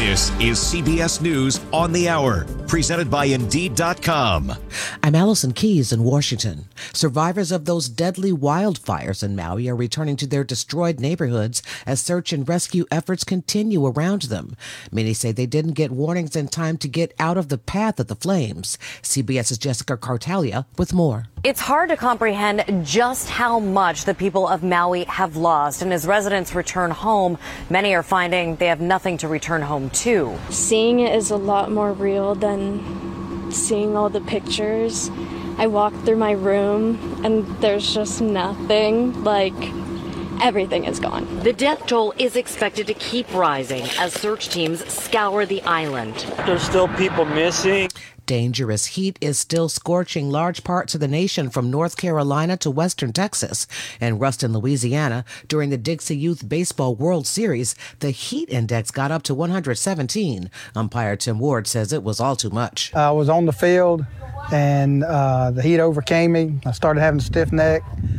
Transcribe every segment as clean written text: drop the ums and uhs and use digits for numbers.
This is CBS News on the Hour, presented by Indeed.com. I'm Allison Keyes in Washington. Survivors of those deadly wildfires in Maui are returning to their destroyed neighborhoods as search and rescue efforts continue around them. Many say they didn't get warnings in time to get out of the path of the flames. CBS's Jessica Cartalia with more. It's hard to comprehend just how much the people of Maui have lost. And as residents return home, many are finding they have nothing to return home to. Seeing it is a lot more real than seeing all the pictures. I walk through my room and there's just nothing. Like, everything is gone. The death toll is expected to keep rising as search teams scour the island. There's still people missing. Dangerous heat is still scorching large parts of the nation from North Carolina to western Texas. In Ruston, Louisiana, during the Dixie Youth Baseball World Series, the heat index got up to 117. Umpire Tim Ward says it was all too much. I was on the field and the heat overcame me. I started having a stiff neck,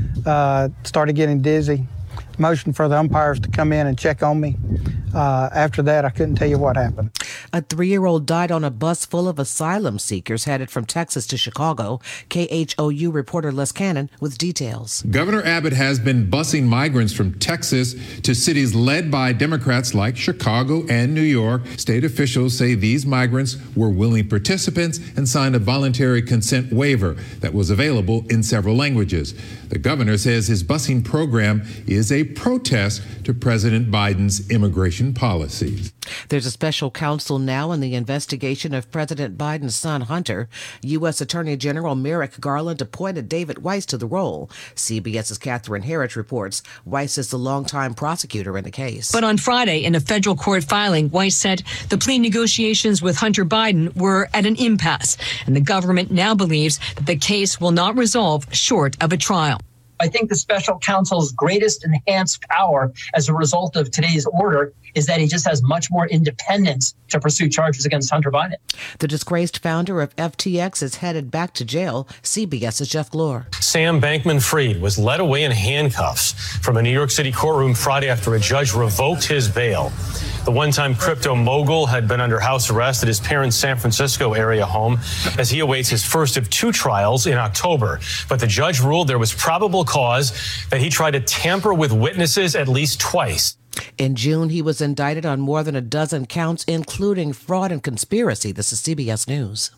started getting dizzy. Motioned for the umpires to come in and check on me. After that, I couldn't tell you what happened. A 3-year-old died on a bus full of asylum seekers headed from Texas to Chicago. KHOU reporter Les Cannon with details. Governor Abbott has been busing migrants from Texas to cities led by Democrats like Chicago and New York. State officials say these migrants were willing participants and signed a voluntary consent waiver that was available in several languages. The governor says his busing program is a protest to President Biden's immigration policies. There's a special counsel now in the investigation of President Biden's son, Hunter. U.S. Attorney General Merrick Garland appointed David Weiss to the role. CBS's Catherine Herridge reports Weiss is the longtime prosecutor in the case. But on Friday, in a federal court filing, Weiss said the plea negotiations with Hunter Biden were at an impasse, and the government now believes that the case will not resolve short of a trial. I think the special counsel's greatest enhanced power as a result of today's order is that he just has much more independence to pursue charges against Hunter Biden. The disgraced founder of FTX is headed back to jail. CBS's Jeff Glor. Sam Bankman-Fried was led away in handcuffs from a New York City courtroom Friday after a judge revoked his bail. The one-time crypto mogul had been under house arrest at his parents' San Francisco area home as he awaits his first of 2 trials in October. But the judge ruled there was probable cause that he tried to tamper with witnesses at least twice. In June, he was indicted on more than a dozen counts, including fraud and conspiracy. This is CBS News.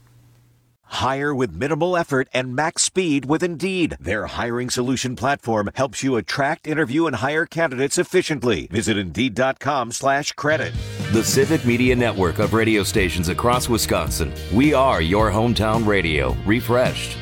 Hire with minimal effort and max speed with Indeed. Their hiring solution platform helps you attract, interview, and hire candidates efficiently. Visit Indeed.com/credit. The Civic Media Network of radio stations across Wisconsin. We are your hometown radio, refreshed.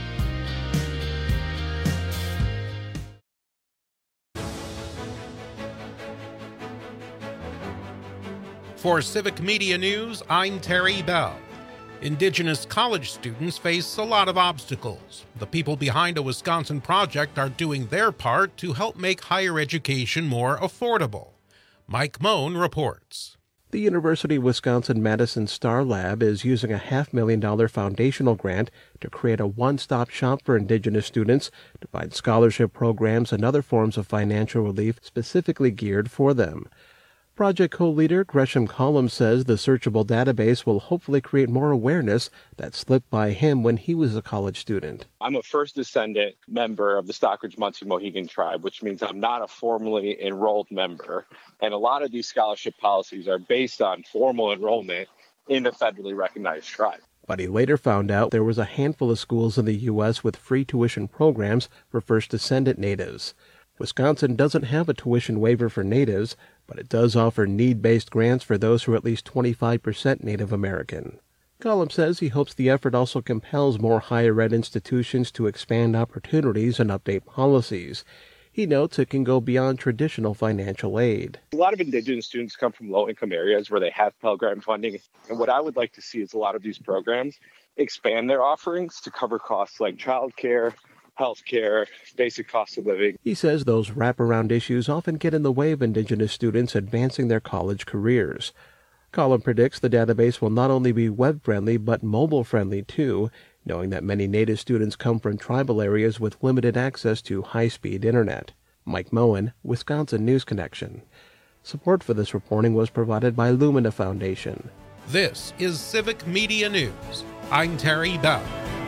For Civic Media News, I'm Terry Bell. Indigenous college students face a lot of obstacles. The people behind a Wisconsin project are doing their part to help make higher education more affordable. Mike Moan reports. The University of Wisconsin-Madison Star Lab is using a $500,000 foundational grant to create a one-stop shop for Indigenous students to find scholarship programs and other forms of financial relief specifically geared for them. Project co-leader Gresham Collum says the searchable database will hopefully create more awareness that slipped by him when he was a college student. I'm a first descendant member of the Stockridge-Munsee Mohegan tribe, which means I'm not a formally enrolled member. And a lot of these scholarship policies are based on formal enrollment in a federally recognized tribe. But he later found out there was a handful of schools in the U.S. with free tuition programs for first descendant natives. Wisconsin doesn't have a tuition waiver for natives, but it does offer need-based grants for those who are at least 25% Native American. Collum says he hopes the effort also compels more higher ed institutions to expand opportunities and update policies. He notes it can go beyond traditional financial aid. A lot of Indigenous students come from low-income areas where they have Pell Grant funding. And what I would like to see is a lot of these programs expand their offerings to cover costs like childcare, healthcare, basic cost of living. He says those wraparound issues often get in the way of Indigenous students advancing their college careers. Collum predicts the database will not only be web-friendly but mobile-friendly too, knowing that many Native students come from tribal areas with limited access to high-speed internet. Mike Moen, Wisconsin News Connection. Support for this reporting was provided by Lumina Foundation. This is Civic Media News. I'm Terry Bell.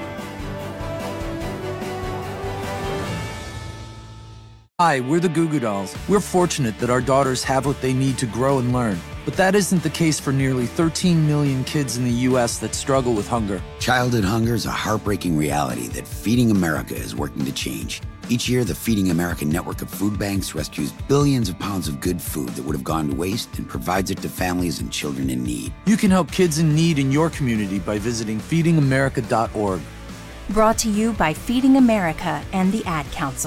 Hi, we're the Goo Goo Dolls. We're fortunate that our daughters have what they need to grow and learn. But that isn't the case for nearly 13 million kids in the U.S. that struggle with hunger. Childhood hunger is a heartbreaking reality that Feeding America is working to change. Each year, the Feeding America network of food banks rescues billions of pounds of good food that would have gone to waste and provides it to families and children in need. You can help kids in need in your community by visiting feedingamerica.org. Brought to you by Feeding America and the Ad Council.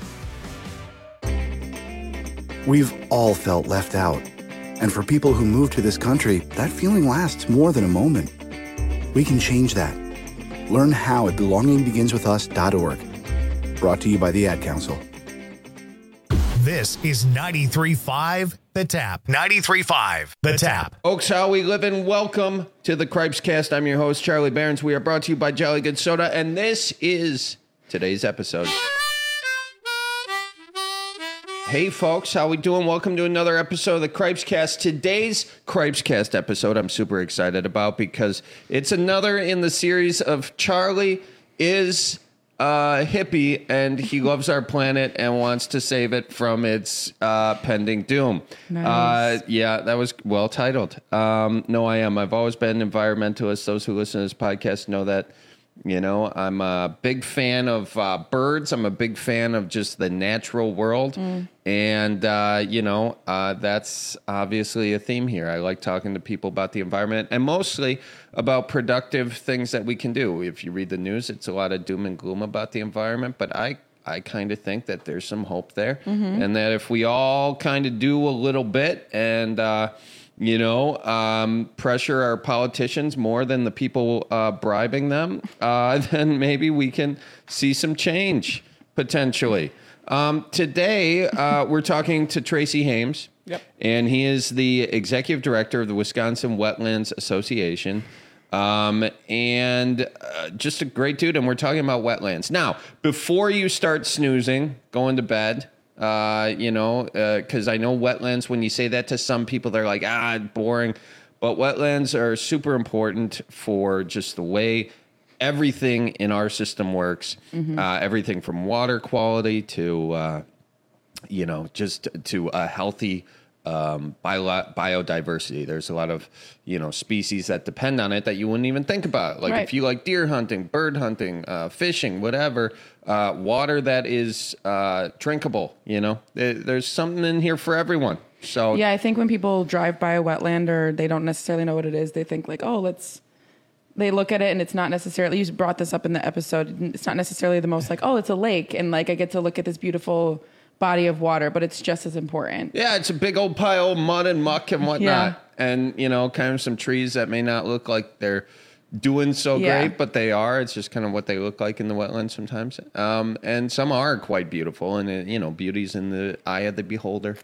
We've all felt left out. And for people who move to this country, that feeling lasts more than a moment. We can change that. Learn how at belongingbeginswithus.org. Brought to you by the Ad Council. This is 93.5 The Tap. 93.5 The Tap. Folks, how we living? Welcome to the Cripes Cast. I'm your host, Charlie Behrens. We are brought to you by Jolly Good Soda, and this is today's episode. Hey folks, how we doing? Welcome to another episode of the Cripes Cast. Today's Cripes Cast episode I'm super excited about because it's another in the series of Charlie is a hippie and he loves our planet and wants to save it from its pending doom. Nice. Yeah, that was well titled. No, I am. I've always been an environmentalist. Those who listen to this podcast know that. You know, I'm a big fan of birds. I'm a big fan of just the natural world. And, that's obviously a theme here. I like talking to people about the environment and mostly about productive things that we can do. If you read the news, it's a lot of doom and gloom about the environment. But I kind of think that there's some hope there. And that if we all kind of do a little bit and pressure our politicians more than the people bribing them, then maybe we can see some change, potentially. Today, we're talking to Tracy Hames, and he is the executive director of the Wisconsin Wetlands Association, and just a great dude, and we're talking about wetlands. Now, before you start snoozing, going to bed, because I know wetlands, when you say that to some people, they're like, boring. But wetlands are super important for just the way everything in our system works. Everything from water quality to, just to a healthy biodiversity. There's a lot of, species that depend on it that you wouldn't even think about. Like if you like deer hunting, bird hunting, fishing, whatever, water that is drinkable, there's something in here for everyone. So yeah, I think when people drive by a wetland or they don't necessarily know what it is, they think like, they look at it and it's not necessarily, you brought this up in the episode, it's not necessarily the most like, it's a lake and like I get to look at this beautiful body of water, but it's just as important. Yeah, it's a big old pile of mud and muck and whatnot. And, kind of some trees that may not look like they're doing so great, but they are. It's just kind of what they look like in the wetlands sometimes. And some are quite beautiful, and, beauty's in the eye of the beholder.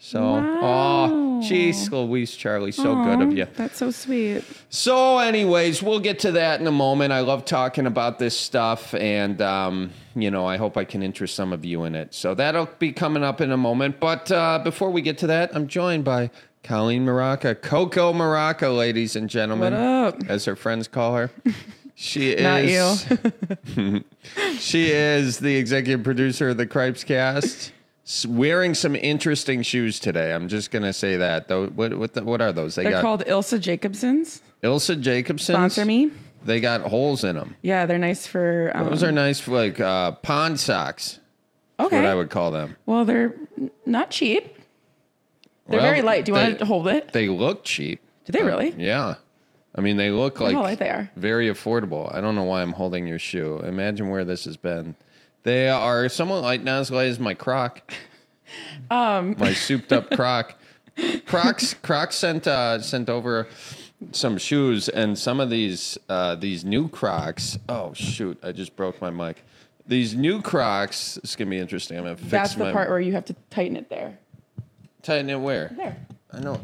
So, geez, Louise, Charlie, so good of you. That's so sweet. So, anyways, we'll get to that in a moment. I love talking about this stuff, and, I hope I can interest some of you in it. So that'll be coming up in a moment. But before we get to that, I'm joined by Colleen Maraca, Coco Maraca, ladies and gentlemen. What up? As her friends call her. She is. Not you. She is the executive producer of the Cripes Cast. Wearing some interesting shoes today. I'm just going to say that. Though, what are those? They're called Ilse Jacobsons. Ilse Jacobsons? Sponsor me. They got holes in them. Yeah, they're nice for... Those are nice for like pond socks. Okay. That's what I would call them. Well, they're not cheap. They're very light. Do you want to hold it? They look cheap. Do they really? Yeah. I mean, they look like how light they are. Very affordable. I don't know why I'm holding your shoe. Imagine where this has been. They are somewhat light, not as light as my Croc. My souped up Croc. Crocs sent over some shoes, and some of these new Crocs. Oh shoot! I just broke my mic. These new Crocs. It's gonna be interesting. I'm gonna fix. That's the part where you have to tighten it there. Tighten it where? There. I know.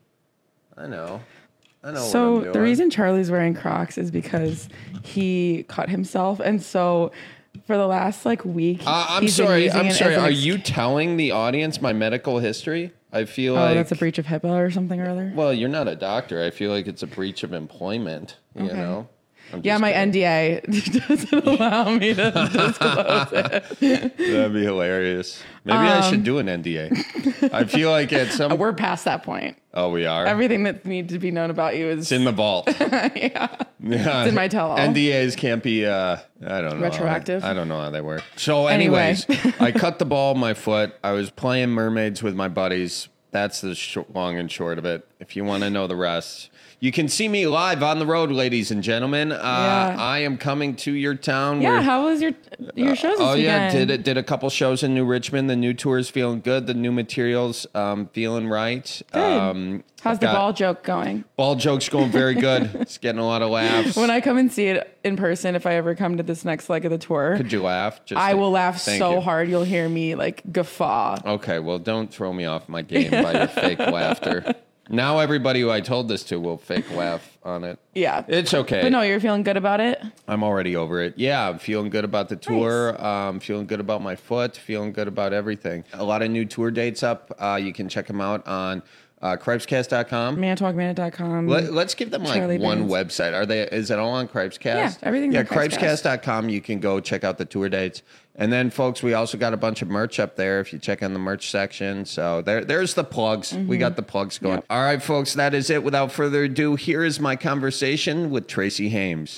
So what I'm doing. the reason Charlie's wearing Crocs is because he cut himself, and so for the last week, I'm sorry. Are you telling the audience my medical history? I feel like that's a breach of HIPAA or something or other. Well, you're not a doctor. I feel like it's a breach of employment. You know. Yeah, my NDA doesn't allow me to disclose it. That'd be hilarious. Maybe I should do an NDA. I feel like at some... We're past that point. Oh, we are? Everything that needs to be known about you is... It's in the vault. Yeah. It's in my tell-all. NDAs can't be, I don't know. Retroactive? I don't know how they work. So anyways, I cut the ball with my foot. I was playing mermaids with my buddies. That's the long and short of it. If you want to know the rest... You can see me live on the road, ladies and gentlemen. I am coming to your town. Yeah, how was your shows this weekend? Did a couple shows in New Richmond. The new tour is feeling good. The new material's feeling right. Good. How's the ball joke going? Ball joke's going very good. It's getting a lot of laughs. When I come and see it in person, if I ever come to this next leg of the tour. Could you laugh? I will laugh so hard you'll hear me like guffaw. Okay, well, don't throw me off my game by your fake laughter. Now everybody who I told this to will fake laugh on it. Yeah. It's okay. But no, you're feeling good about it? I'm already over it. Yeah, I'm feeling good about the tour. Nice. Feeling good about my foot. Feeling good about everything. A lot of new tour dates up. You can check them out on Cripescast.com. Manitowocminute.com. Let's give them like one website. Is it all on Cripescast? Yeah, everything's on Cripescast.com. You can go check out the tour dates. And then, folks, we also got a bunch of merch up there if you check on the merch section. So there's the plugs. We got the plugs going. Yep. All right, folks, that is it. Without further ado, here is my conversation with Tracy Hames.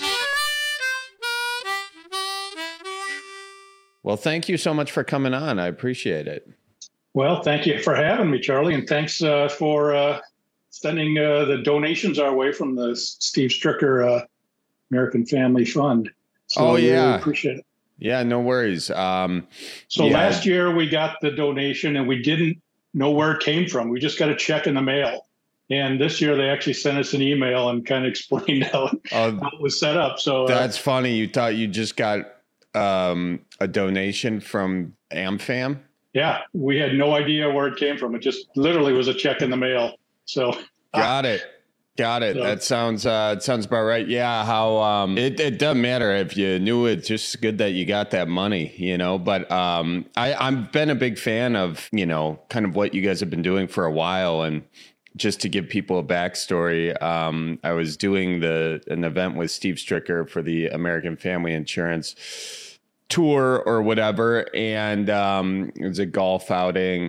Well, thank you so much for coming on. I appreciate it. Well, thank you for having me, Charlie, and thanks for sending the donations our way from the Steve Stricker American Family Fund. So really appreciate it. Yeah, no worries. Last year we got the donation and we didn't know where it came from. We just got a check in the mail. And this year they actually sent us an email and kind of explained how it was set up. So that's funny. You thought you just got a donation from AmFam? Yeah, we had no idea where it came from. It just literally was a check in the mail. So got it. That sounds about right. Yeah, how it doesn't matter if you knew it. Just good that you got that money, you know. But I've been a big fan of, you know, kind of what you guys have been doing for a while. And just to give people a backstory, I was doing an event with Steve Stricker for the American Family Insurance tour or whatever, and it was a golf outing.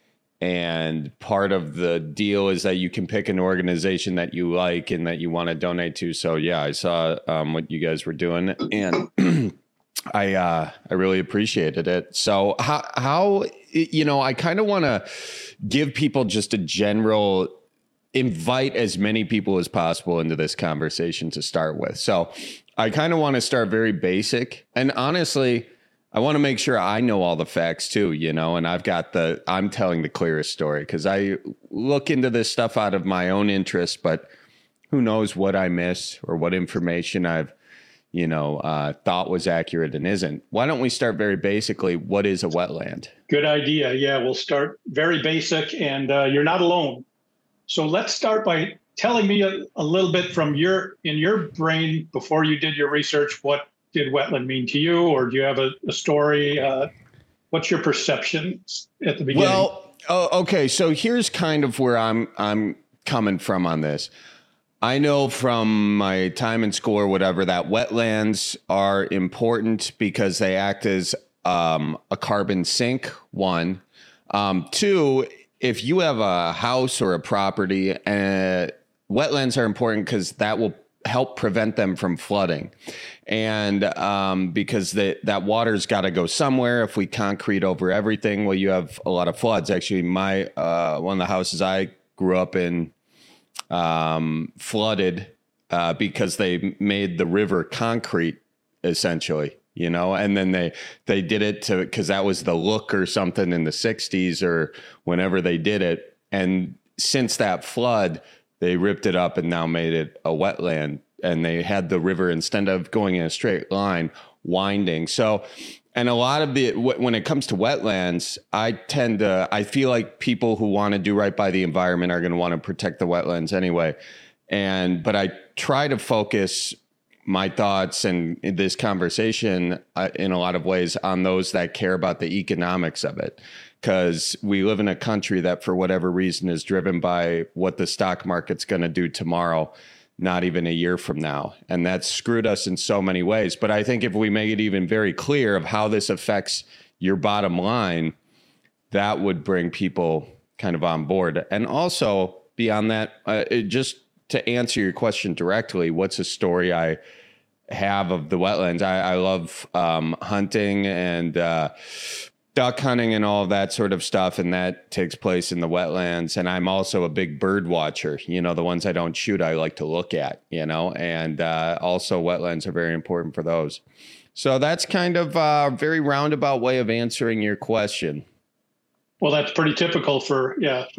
And part of the deal is that you can pick an organization that you like and that you want to donate to. So yeah, I saw what you guys were doing, and I really appreciated it. So how you know, I kind of want to give people just a general, invite as many people as possible into this conversation to start with. So I kind of want to start very basic, and honestly, I want to make sure I know all the facts too, you know, and I'm telling the clearest story because I look into this stuff out of my own interest, but who knows what I miss or what information I've, you know, thought was accurate and isn't. Why don't we start very basically? What is a wetland? Good idea. Yeah, we'll start very basic, and you're not alone. So let's start by telling me a little bit from in your brain before you did your research. What did wetland mean to you, or do you have a story? What's your perception at the beginning? Well, okay. So here's kind of where I'm coming from on this. I know from my time in school or whatever that wetlands are important because they act as a carbon sink, one. Two, if you have a house or a property, wetlands are important because that will help prevent them from flooding. And because that water's got to go somewhere. If we concrete over everything, well, you have a lot of floods. Actually, one of the houses I grew up in flooded because they made the river concrete, essentially, you know, and then they did it because that was the look or something in the 60s or whenever they did it. And since that flood, they ripped it up and now made it a wetland. And they had the river, instead of going in a straight line, winding. So, and a lot of when it comes to wetlands, I feel like people who want to do right by the environment are going to want to protect the wetlands anyway. But I try to focus my thoughts and this conversation in a lot of ways on those that care about the economics of it. Because we live in a country that, for whatever reason, is driven by what the stock market's going to do tomorrow, not even a year from now. And that's screwed us in so many ways. But I think if we make it even very clear of how this affects your bottom line, that would bring people kind of on board. And also beyond that, just to answer your question directly, what's a story I have of the wetlands? I love hunting and duck hunting and all of that sort of stuff. And that takes place in the wetlands. And I'm also a big bird watcher. You know, the ones I don't shoot, I like to look at, you know, and also wetlands are very important for those. So that's kind of a very roundabout way of answering your question. Well, that's pretty typical for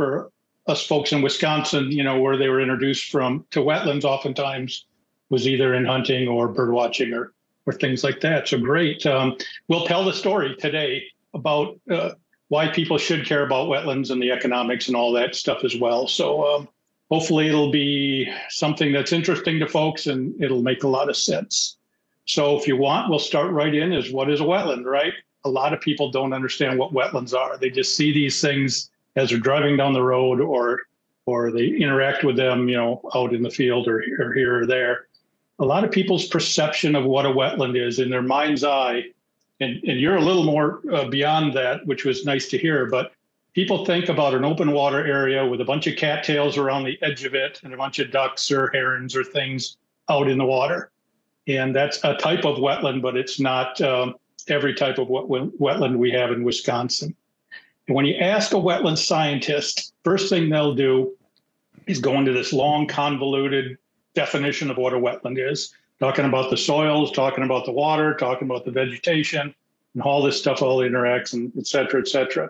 us folks in Wisconsin, you know, where they were introduced to wetlands oftentimes was either in hunting or bird watching or things like that. So great. We'll tell the story today about why people should care about wetlands and the economics and all that stuff as well. So hopefully it'll be something that's interesting to folks and it'll make a lot of sense. So if you want, we'll start right in is what is a wetland, right? A lot of people don't understand what wetlands are. They just see these things as they're driving down the road or they interact with them, you know, out in the field or here or there. A lot of people's perception of what a wetland is in their mind's eye, and you're a little more beyond that, which was nice to hear, but people think about an open water area with a bunch of cattails around the edge of it and a bunch of ducks or herons or things out in the water. And that's a type of wetland, but it's not every type of wetland we have in Wisconsin. And when you ask a wetland scientist, first thing they'll do is go into this long, convoluted definition of what a wetland is, talking about the soils, talking about the water, talking about the vegetation, and all this stuff all interacts, and et cetera, et cetera.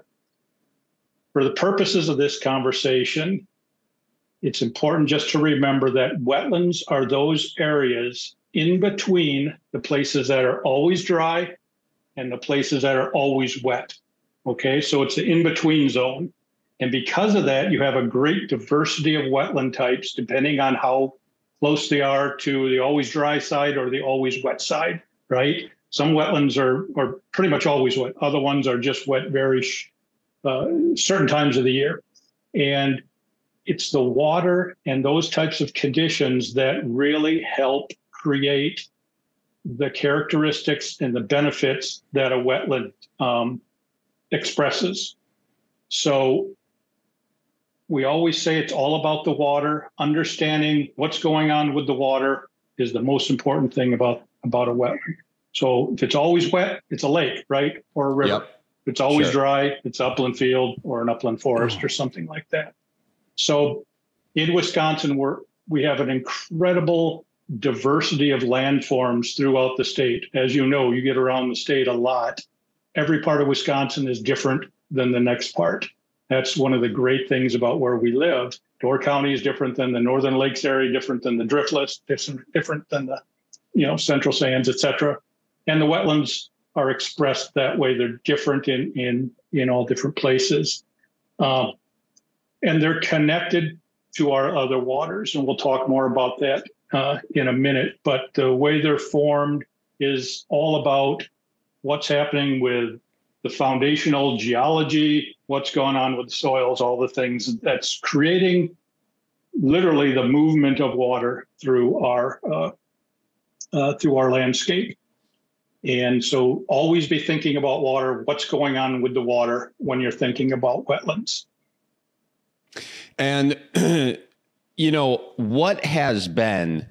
For the purposes of this conversation, it's important just to remember that wetlands are those areas in between the places that are always dry and the places that are always wet. Okay, so it's the in-between zone. And because of that, you have a great diversity of wetland types, depending on how close they are to the always dry side or the always wet side, right? Some wetlands are pretty much always wet. Other ones are just wet very certain times of the year. And it's the water and those types of conditions that really help create the characteristics and the benefits that a wetland expresses. So we always say it's all about the water. Understanding what's going on with the water is the most important thing about a wetland. So if it's always wet, it's a lake, right? Or a river. Yep. If it's always dry, it's upland field or an upland forest or something like that. So in Wisconsin, we have an incredible diversity of landforms throughout the state. As you know, you get around the state a lot. Every part of Wisconsin is different than the next part. That's one of the great things about where we live. Door County is different than the Northern Lakes area, different than the Driftless, different than the, you know, Central Sands, et cetera. And the wetlands are expressed that way. They're different in all different places. And they're connected to our other waters. And we'll talk more about that in a minute. But the way they're formed is all about what's happening with the foundational geology, what's going on with the soils, all the things that's creating literally the movement of water through our landscape. And so always be thinking about water, what's going on with the water when you're thinking about wetlands. And, you know, what has been,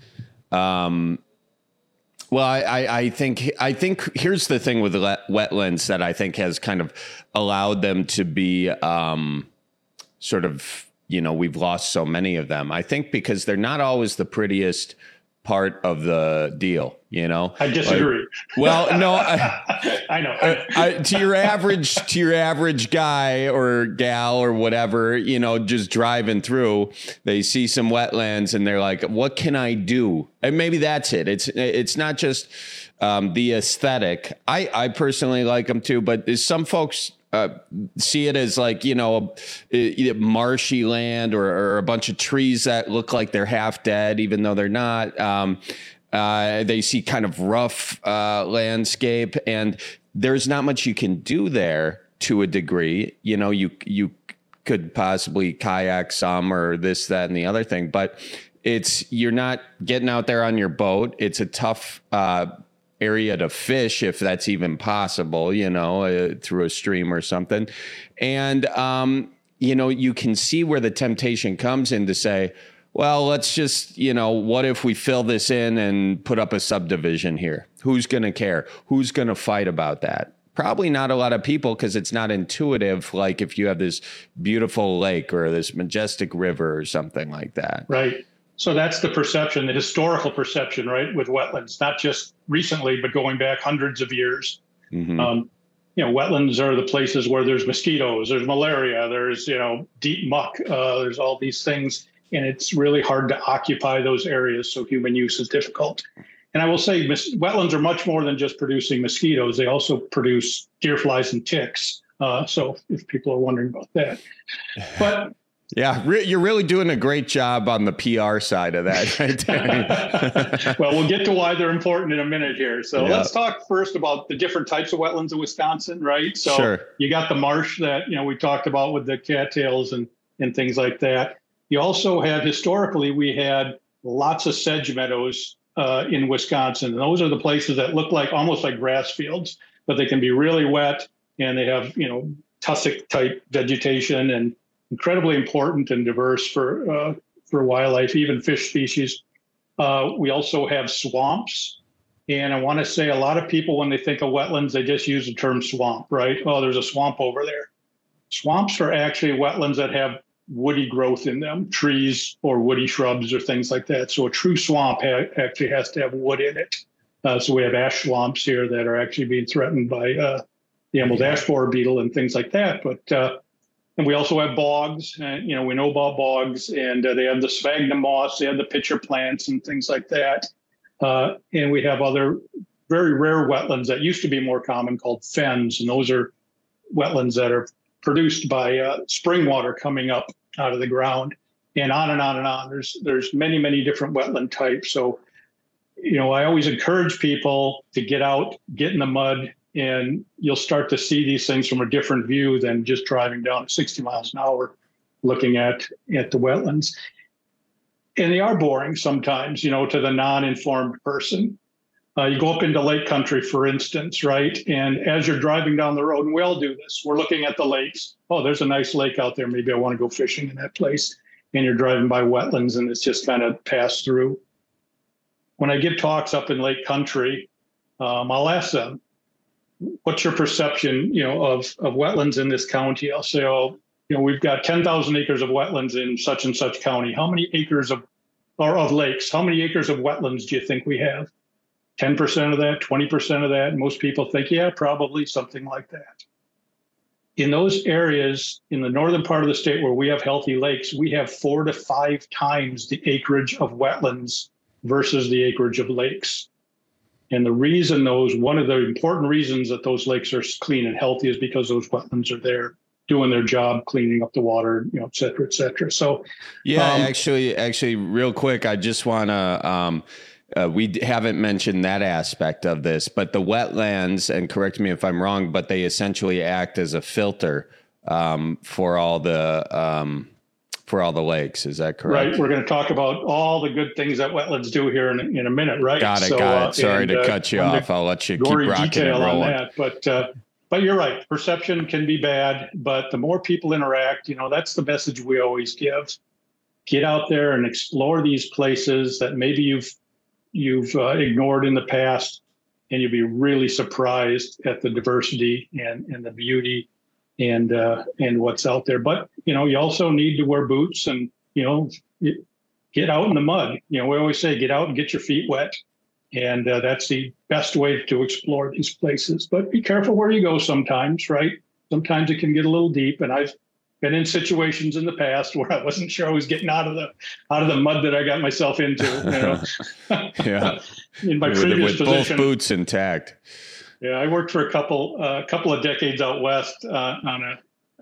well, I think here's the thing with wetlands that I think has kind of allowed them to be sort of, you know, we've lost so many of them. I think because they're not always the prettiest part of the deal, you know? I disagree. Well, no, I know. To your average guy or gal or whatever, you know, just driving through, they see some wetlands and they're like, what can I do? And maybe that's it. It's not just the aesthetic. I personally like them too, but some folks see it as like, you know, marshy land or a bunch of trees that look like they're half dead, even though they're not. They see kind of rough landscape, and there's not much you can do there to a degree. You know, you could possibly kayak some or this, that, and the other thing, but you're not getting out there on your boat. It's a tough area to fish, if that's even possible, you know, through a stream or something. And, you know, you can see where the temptation comes in to say, well, let's just, you know, what if we fill this in and put up a subdivision here? Who's going to care? Who's going to fight about that? Probably not a lot of people, because it's not intuitive, like if you have this beautiful lake or this majestic river or something like that. Right. So that's the perception, the historical perception, right, with wetlands, not just recently, but going back hundreds of years. Mm-hmm. You know, wetlands are the places where there's mosquitoes, there's malaria, there's, you know, deep muck, there's all these things. And it's really hard to occupy those areas, so human use is difficult. And I will say wetlands are much more than just producing mosquitoes. They also produce deer flies and ticks. So if people are wondering about that. But yeah, you're really doing a great job on the PR side of that, right? Well, we'll get to why they're important in a minute here. So let's talk first about the different types of wetlands in Wisconsin, right? So sure. You got the marsh that, you know, we talked about with the cattails and things like that. You also had, historically, we had lots of sedge meadows in Wisconsin. And those are the places that look like almost like grass fields, but they can be really wet, and they have, you know, tussock type vegetation, and incredibly important and diverse for wildlife, even fish species. We also have swamps. And I want to say a lot of people, when they think of wetlands, they just use the term swamp, right? Oh, there's a swamp over there. Swamps are actually wetlands that have woody growth in them, trees or woody shrubs or things like that. So a true swamp actually has to have wood in it. So we have ash swamps here that are actually being threatened by the emerald ash borer beetle and things like that. But and we also have bogs. You know, we know about bogs, and they have the sphagnum moss, they have the pitcher plants and things like that. And we have other very rare wetlands that used to be more common called fens, and those are wetlands that are produced by spring water coming up out of the ground, and on and on and on. There's many, many different wetland types. So, you know, I always encourage people to get out, get in the mud, and you'll start to see these things from a different view than just driving down at 60 miles an hour, looking at the wetlands. And they are boring sometimes, you know, to the non-informed person. You go up into lake country, for instance, right? And as you're driving down the road, and we all do this, we're looking at the lakes. Oh, there's a nice lake out there. Maybe I want to go fishing in that place. And you're driving by wetlands, and it's just kind of passed through. When I give talks up in lake country, I'll ask them, what's your perception, you know, of wetlands in this county? I'll say, oh, you know, we've got 10,000 acres of wetlands in such and such county. How many acres of lakes? How many acres of wetlands do you think we have? 10% of that, 20% of that. Most people think, yeah, probably something like that. In those areas in the northern part of the state where we have healthy lakes, we have 4 to 5 times the acreage of wetlands versus the acreage of lakes. And the reason one of the important reasons that those lakes are clean and healthy is because those wetlands are there doing their job, cleaning up the water, you know, et cetera, et cetera. So, yeah, actually, real quick, I just want to, we haven't mentioned that aspect of this, but the wetlands, and correct me if I'm wrong, but they essentially act as a filter for all the lakes. Is that correct? Right. We're going to talk about all the good things that wetlands do here in a minute, right? Got it. Sorry to cut you off. I'll let you keep rocking and rolling. On that. But you're right. Perception can be bad, but the more people interact, you know, that's the message we always give. Get out there and explore these places that maybe you've ignored in the past, and you'll be really surprised at the diversity and the beauty and what's out there. But, you know, you also need to wear boots and, you know, get out in the mud. You know, we always say, get out and get your feet wet. And that's the best way to explore these places. But be careful where you go sometimes, right? Sometimes it can get a little deep. And I've been in situations in the past where I wasn't sure I was getting out of the mud that I got myself into. You know? Yeah. In my previous position, both boots intact. Yeah, I worked for a couple of decades out west on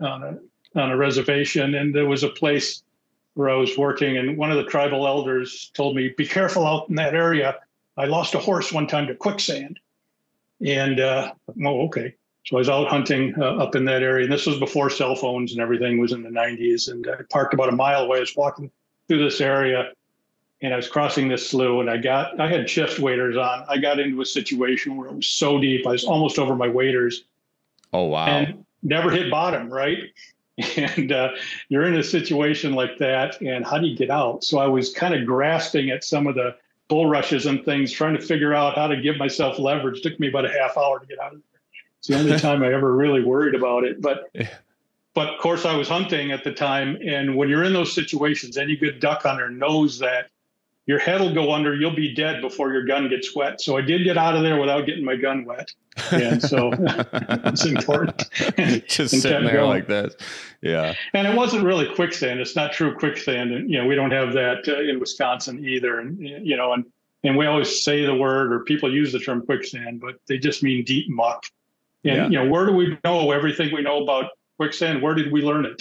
a reservation, and there was a place where I was working, and one of the tribal elders told me, "Be careful out in that area. I lost a horse one time to quicksand. And, okay. So I was out hunting up in that area. And this was before cell phones and everything was in the 90s. And I parked about a mile away. I was walking through this area and I was crossing this slough and I had chest waders on. I got into a situation where it was so deep. I was almost over my waders. Oh, wow. And never hit bottom, right? And you're in a situation like that. And how do you get out? So I was kind of grasping at some of the bulrushes and things, trying to figure out how to give myself leverage. It took me about a half hour to get out of there. It's the only time I ever really worried about it. But of course, I was hunting at the time. And when you're in those situations, any good duck hunter knows that your head will go under, you'll be dead before your gun gets wet. So I did get out of there without getting my gun wet. And so it's important. Just sitting there going like that. Yeah. And it wasn't really quicksand. It's not true quicksand. And, we don't have that in Wisconsin either. And, and we always say the word, or people use the term quicksand, but they just mean deep muck. And, where do we know everything we know about quicksand? Where did we learn it?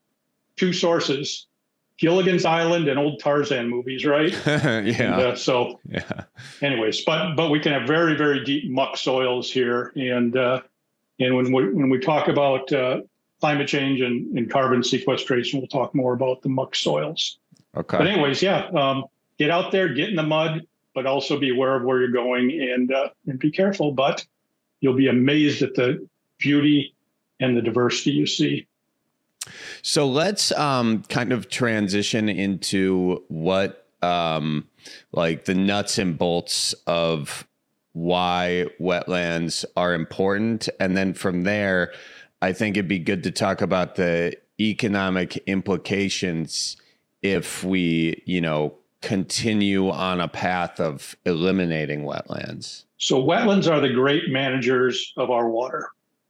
2 sources. Gilligan's Island and old Tarzan movies, right? Yeah. And, anyways, but we can have very, very deep muck soils here. And when we talk about climate change and carbon sequestration, we'll talk more about the muck soils. Okay. But anyways, get out there, get in the mud, but also be aware of where you're going and be careful. But you'll be amazed at the beauty and the diversity you see. So let's kind of transition into what like the nuts and bolts of why wetlands are important. And then from there, I think it'd be good to talk about the economic implications if we, continue on a path of eliminating wetlands. So wetlands are the great managers of our water.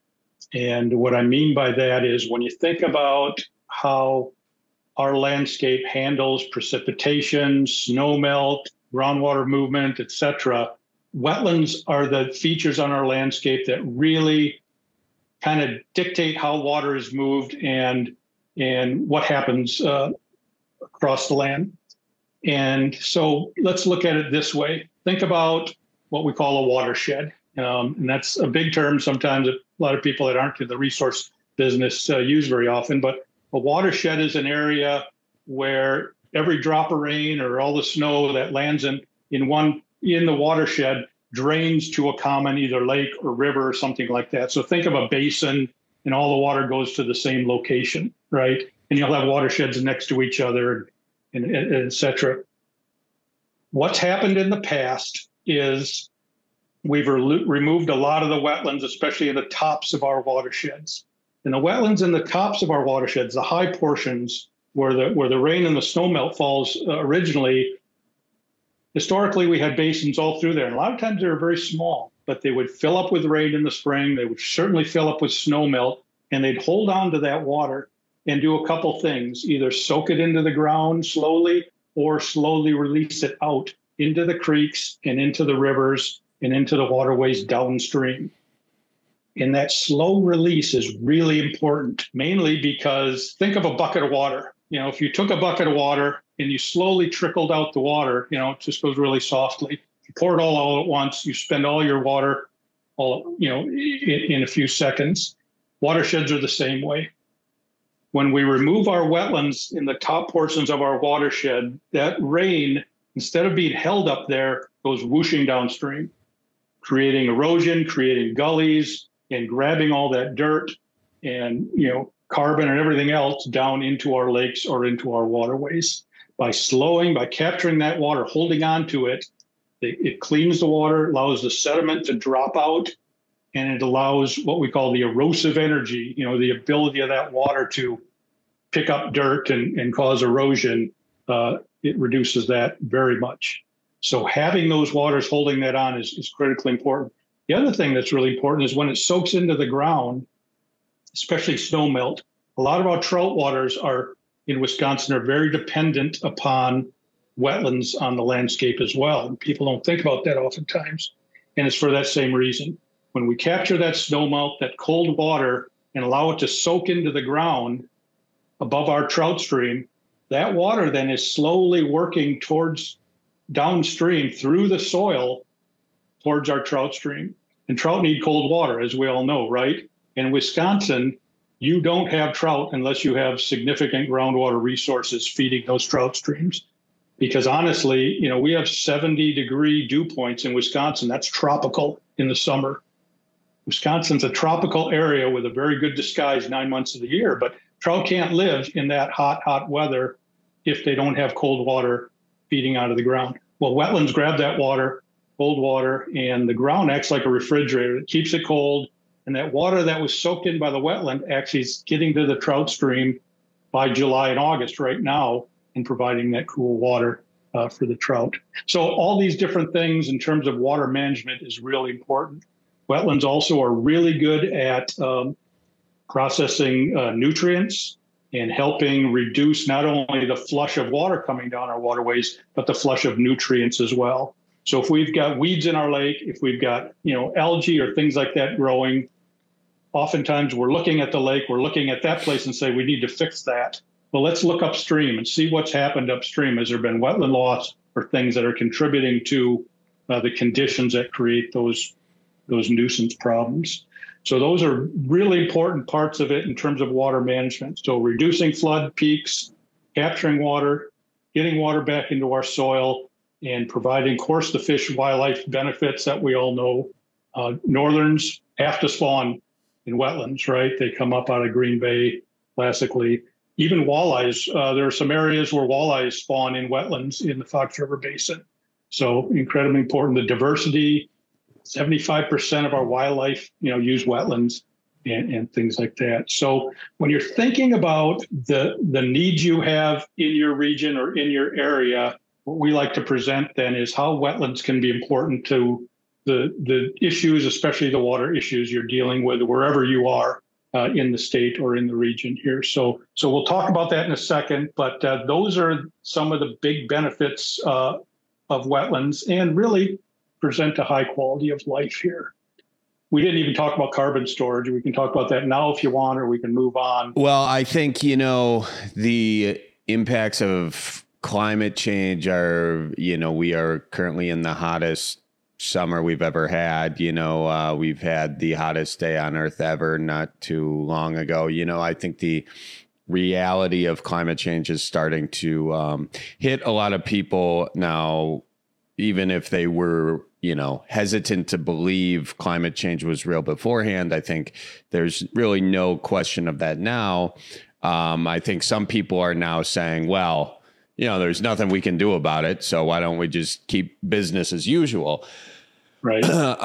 And what I mean by that is when you think about how our landscape handles precipitation, snowmelt, groundwater movement, etc., wetlands are the features on our landscape that really kind of dictate how water is moved and what happens across the land. And so let's look at it this way. Think about what we call a watershed. And that's a big term sometimes that a lot of people that aren't in the resource business use very often. But a watershed is an area where every drop of rain or all the snow that lands in the watershed drains to a common either lake or river or something like that. So think of a basin and all the water goes to the same location, right? And you'll have watersheds next to each other and et cetera. What's happened in the past is we've removed a lot of the wetlands, especially in the tops of our watersheds. And the wetlands in the tops of our watersheds, the high portions where the rain and the snowmelt falls originally, historically we had basins all through there. And a lot of times they were very small, but they would fill up with rain in the spring. They would certainly fill up with snowmelt, and they'd hold on to that water and do a couple things, either soak it into the ground slowly or slowly release it out into the creeks and into the rivers and into the waterways downstream. And that slow release is really important, mainly because think of a bucket of water. If you took a bucket of water and you slowly trickled out the water, it just goes really softly. You pour it all out at once, you spend all your water in a few seconds. Watersheds are the same way. When we remove our wetlands in the top portions of our watershed, that rain, instead of being held up there, goes whooshing downstream, creating erosion, creating gullies, and grabbing all that dirt and carbon and everything else down into our lakes or into our waterways. By capturing that water, holding on to it, it cleans the water, allows the sediment to drop out, and it allows what we call the erosive energy, the ability of that water to pick up dirt and cause erosion. It reduces that very much. So having those waters holding that on is critically important. The other thing that's really important is when it soaks into the ground, especially snowmelt, a lot of our trout waters in Wisconsin are very dependent upon wetlands on the landscape as well. And people don't think about that oftentimes. And it's for that same reason. When we capture that snowmelt, that cold water, and allow it to soak into the ground above our trout stream, that water then is slowly working towards downstream through the soil towards our trout stream. And trout need cold water, as we all know, right? In Wisconsin, you don't have trout unless you have significant groundwater resources feeding those trout streams. Because honestly, we have 70-degree dew points in Wisconsin. That's tropical in the summer. Wisconsin's a tropical area with a very good disguise 9 months of the year, but trout can't live in that hot weather if they don't have cold water feeding out of the ground. Well, wetlands grab that water, cold water, and the ground acts like a refrigerator. It keeps it cold, and that water that was soaked in by the wetland actually is getting to the trout stream by July and August right now and providing that cool water for the trout. So all these different things in terms of water management is really important. Wetlands also are really good at processing nutrients and helping reduce not only the flush of water coming down our waterways, but the flush of nutrients as well. So if we've got weeds in our lake, if we've got algae or things like that growing, oftentimes we're looking at the lake, we're looking at that place and say, we need to fix that. Well, let's look upstream and see what's happened upstream. Has there been wetland loss or things that are contributing to the conditions that create those nuisance problems? So those are really important parts of it in terms of water management. So reducing flood peaks, capturing water, getting water back into our soil, and providing, of course, the fish wildlife benefits that we all know. Northerns have to spawn in wetlands, right? They come up out of Green Bay classically. Even walleyes, there are some areas where walleyes spawn in wetlands in the Fox River Basin. So incredibly important. The diversity, 75% of our wildlife, use wetlands and things like that. So when you're thinking about the needs you have in your region or in your area, what we like to present then is how wetlands can be important to the issues, especially the water issues you're dealing with wherever you are in the state or in the region here. So we'll talk about that in a second, but those are some of the big benefits of wetlands and really present a high quality of life here. We didn't even talk about carbon storage. We can talk about that now if you want, or we can move on. Well, I think, the impacts of climate change are, we are currently in the hottest summer we've ever had. We've had the hottest day on Earth ever not too long ago. I think the reality of climate change is starting to hit a lot of people now, even if they were, hesitant to believe climate change was real beforehand. I think there's really no question of that now. I think some people are now saying, well, there's nothing we can do about it, so why don't we just keep business as usual? Right.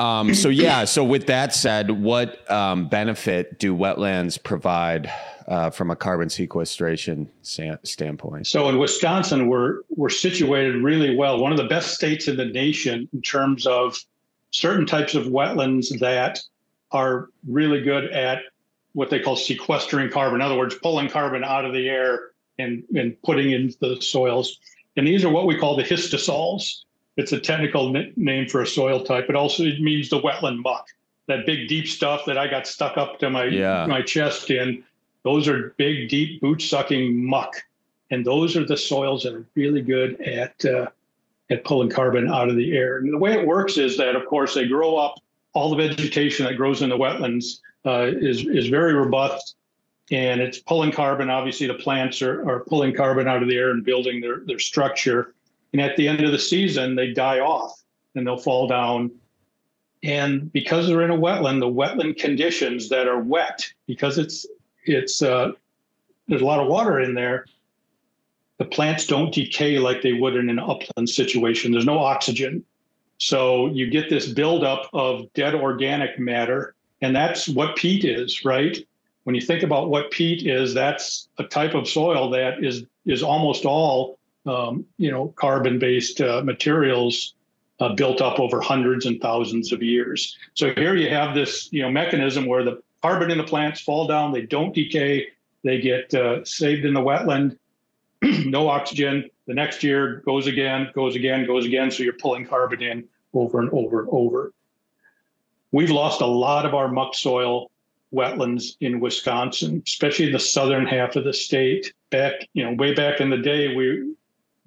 So with that said, what benefit do wetlands provide from a carbon sequestration standpoint? So in Wisconsin, we're situated really well. One of the best states in the nation in terms of certain types of wetlands that are really good at what they call sequestering carbon. In other words, pulling carbon out of the air and putting into the soils. And these are what we call the histosols. It's a technical name for a soil type. It also means the wetland muck, that big, deep stuff that I got stuck up to my chest in. Those are big, deep, boot-sucking muck. And those are the soils that are really good at pulling carbon out of the air. And the way it works is that, of course, they grow up. All the vegetation that grows in the wetlands is very robust, and it's pulling carbon. Obviously, the plants are pulling carbon out of the air and building their structure. And at the end of the season, they die off and they'll fall down. And because they're in a wetland, the wetland conditions that are wet, because there's a lot of water in there, the plants don't decay like they would in an upland situation. There's no oxygen. So you get this buildup of dead organic matter, and that's what peat is, right? When you think about what peat is, that's a type of soil that is almost all carbon-based materials built up over hundreds and thousands of years. So here you have this mechanism where the carbon in the plants fall down, they don't decay, they get saved in the wetland, no oxygen. The next year goes again. So you're pulling carbon in over and over and over. We've lost a lot of our muck soil wetlands in Wisconsin, especially in the southern half of the state. Way back in the day,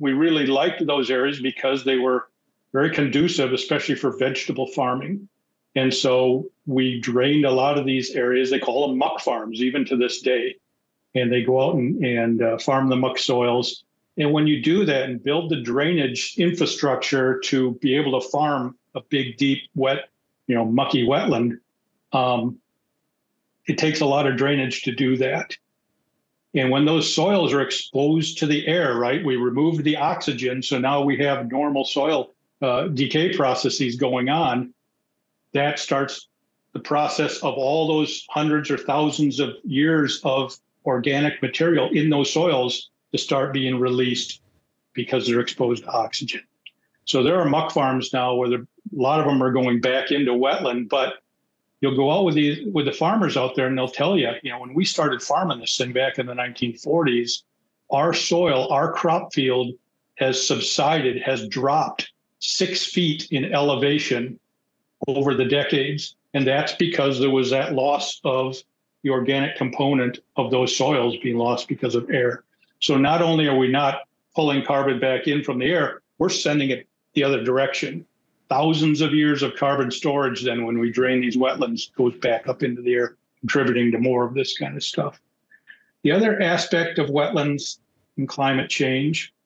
we really liked those areas because they were very conducive, especially for vegetable farming. And so we drained a lot of these areas. They call them muck farms, even to this day. And they go out and farm the muck soils. And when you do that and build the drainage infrastructure to be able to farm a big, deep, wet, mucky wetland, it takes a lot of drainage to do that. And when those soils are exposed to the air, right, we removed the oxygen. So now we have normal soil decay processes going on. That starts the process of all those hundreds or thousands of years of organic material in those soils to start being released because they're exposed to oxygen. So there are muck farms now where a lot of them are going back into wetland, but you'll go out with the farmers out there and they'll tell you, when we started farming this thing back in the 1940s, our soil, our crop field has subsided, has dropped 6 feet in elevation over the decades. And that's because there was that loss of the organic component of those soils being lost because of air. So not only are we not pulling carbon back in from the air, we're sending it the other direction. Thousands of years of carbon storage then when we drain these wetlands goes back up into the air, contributing to more of this kind of stuff. The other aspect of wetlands and climate change,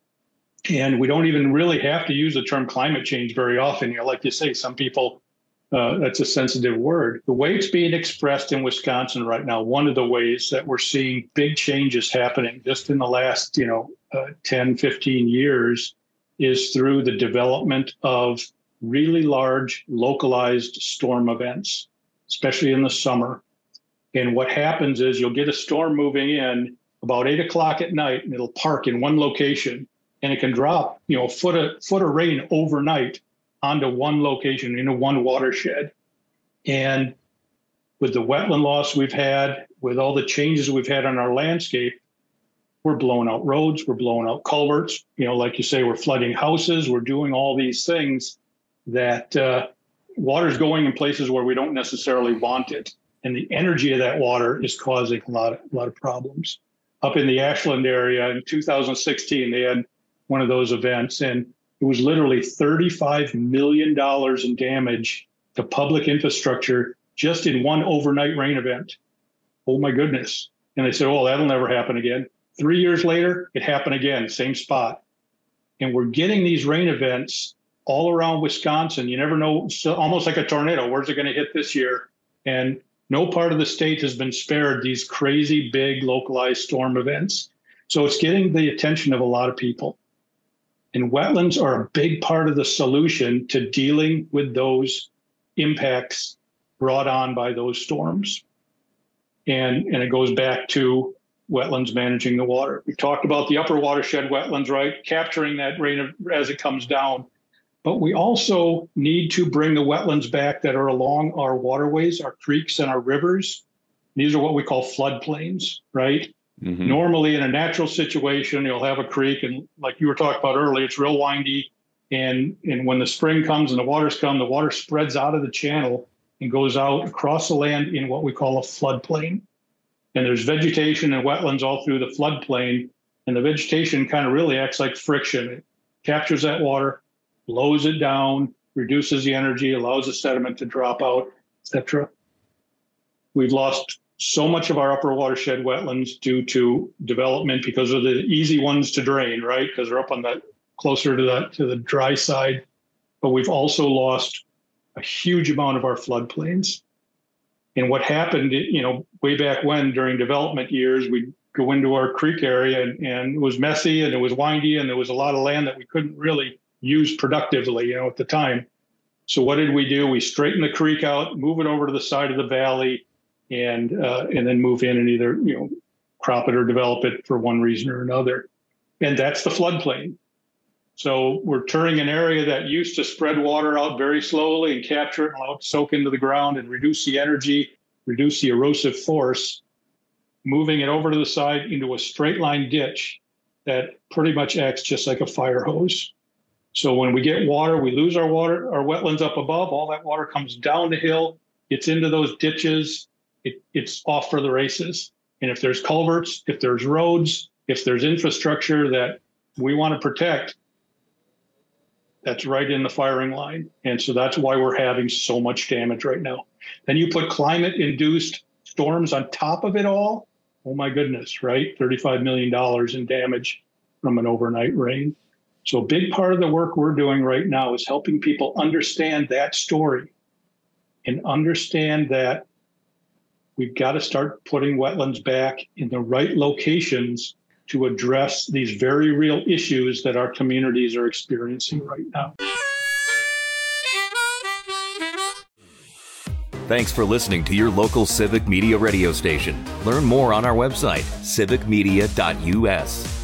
and we don't even really have to use the term climate change very often. Like you say, some people, that's a sensitive word. The way it's being expressed in Wisconsin right now, one of the ways that we're seeing big changes happening just in the last, 10, 15 years is through the development of really large localized storm events, especially in the summer. And what happens is you'll get a storm moving in about 8 o'clock at night and it'll park in one location and it can drop, a foot of rain overnight onto one location, into one watershed. And with the wetland loss we've had, with all the changes we've had on our landscape, we're blowing out roads, we're blowing out culverts, like you say, we're flooding houses, we're doing all these things that water's going in places where we don't necessarily want it. And the energy of that water is causing a lot of problems. Up in the Ashland area in 2016, they had one of those events, and it was literally $35 million in damage to public infrastructure just in one overnight rain event. Oh my goodness. And they said, oh, that'll never happen again. 3 years later, it happened again, same spot. And we're getting these rain events all around Wisconsin. You never know, so almost like a tornado. Where's it going to hit this year? And no part of the state has been spared these crazy, big, localized storm events. So it's getting the attention of a lot of people. And wetlands are a big part of the solution to dealing with those impacts brought on by those storms. And it goes back to wetlands managing the water. We've talked about the upper watershed wetlands, right? Capturing that rain as it comes down. But we also need to bring the wetlands back that are along our waterways, our creeks and our rivers. These are what we call floodplains, right? Mm-hmm. Normally in a natural situation, you'll have a creek, and like you were talking about earlier, it's real windy. And when the spring comes and the waters come, the water spreads out of the channel and goes out across the land in what we call a floodplain. And there's vegetation and wetlands all through the floodplain. And the vegetation kind of really acts like friction. It captures that water, blows it down, reduces the energy, allows the sediment to drop out, etc. We've lost so much of our upper watershed wetlands due to development because of the easy ones to drain, right? Because they're up on the closer to the dry side. But we've also lost a huge amount of our floodplains. And what happened, way back when during development years, we'd go into our creek area and it was messy and it was windy and there was a lot of land that we couldn't really use productively, at the time. So what did we do? We straightened the creek out, move it over to the side of the valley, and then move in and either, crop it or develop it for one reason or another. And that's the floodplain. So we're turning an area that used to spread water out very slowly and capture it and allow it to soak into the ground and reduce the energy, reduce the erosive force, moving it over to the side into a straight line ditch that pretty much acts just like a fire hose. So when we get water, we lose our wetlands up above, all that water comes down the hill, gets into those ditches, it's off for the races. And if there's culverts, if there's roads, if there's infrastructure that we want to protect, that's right in the firing line. And so that's why we're having so much damage right now. Then you put climate-induced storms on top of it all. Oh my goodness, right? $35 million in damage from an overnight rain. So a big part of the work we're doing right now is helping people understand that story and understand that we've got to start putting wetlands back in the right locations to address these very real issues that our communities are experiencing right now. Thanks for listening to your local Civic Media radio station. Learn more on our website, civicmedia.us.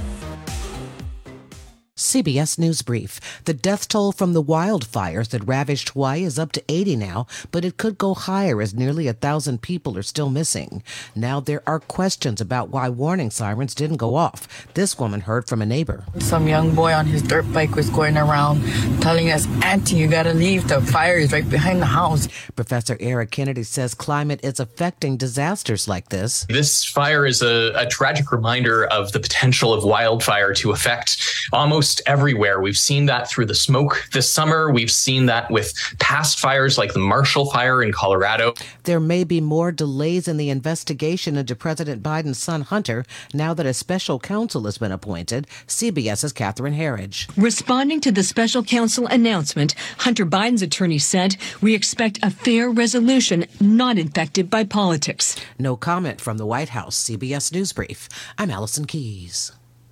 CBS News Brief. The death toll from the wildfires that ravaged Hawaii is up to 80 now, but it could go higher as nearly 1,000 people are still missing. Now there are questions about why warning sirens didn't go off. This woman heard from a neighbor. Some young boy on his dirt bike was going around telling us, "Auntie, you gotta leave. The fire is right behind the house." Professor Eric Kennedy says climate is affecting disasters like this. This fire is a tragic reminder of the potential of wildfire to affect almost everywhere. We've seen that through the smoke this summer. We've seen that with past fires like the Marshall Fire in Colorado. There may be more delays in the investigation into President Biden's son Hunter now that a special counsel has been appointed. CBS's Catherine Herridge. Responding to the special counsel announcement, Hunter Biden's attorney said, "We expect a fair resolution, not infected by politics." No comment from the White House. CBS News Brief. I'm Allison Keyes.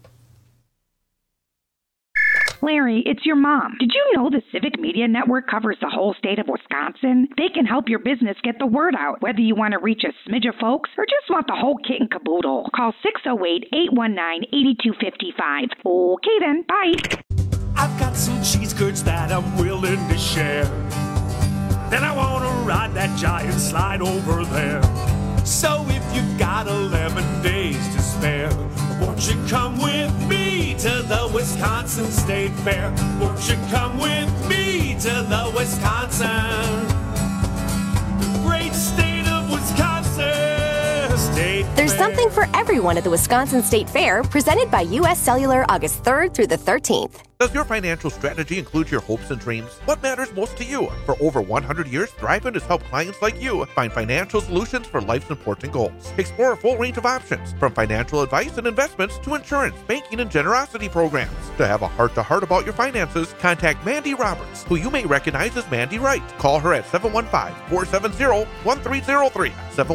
Larry, it's your mom. Did you know the Civic Media Network covers the whole state of Wisconsin? They can help your business get the word out, whether you want to reach a smidge of folks or just want the whole kit and caboodle. Call 608-819-8255. Okay then, bye. I've got some cheese curds that I'm willing to share. Then I want to ride that giant slide over there. So if you've got 11 days to spare, won't you come with me to the Wisconsin State Fair? Won't you come with me to the Wisconsin, the great state of Wisconsin State Fair? There's something for everyone at the Wisconsin State Fair, presented by U.S. Cellular August 3rd through the 13th. Does your financial strategy include your hopes and dreams? What matters most to you? For over 100 years, Thrivent has helped clients like you find financial solutions for life's important goals. Explore a full range of options, from financial advice and investments to insurance, banking, and generosity programs. To have a heart-to-heart about your finances, contact Mandy Roberts, who you may recognize as Mandy Wright. Call her at 715-470-1303.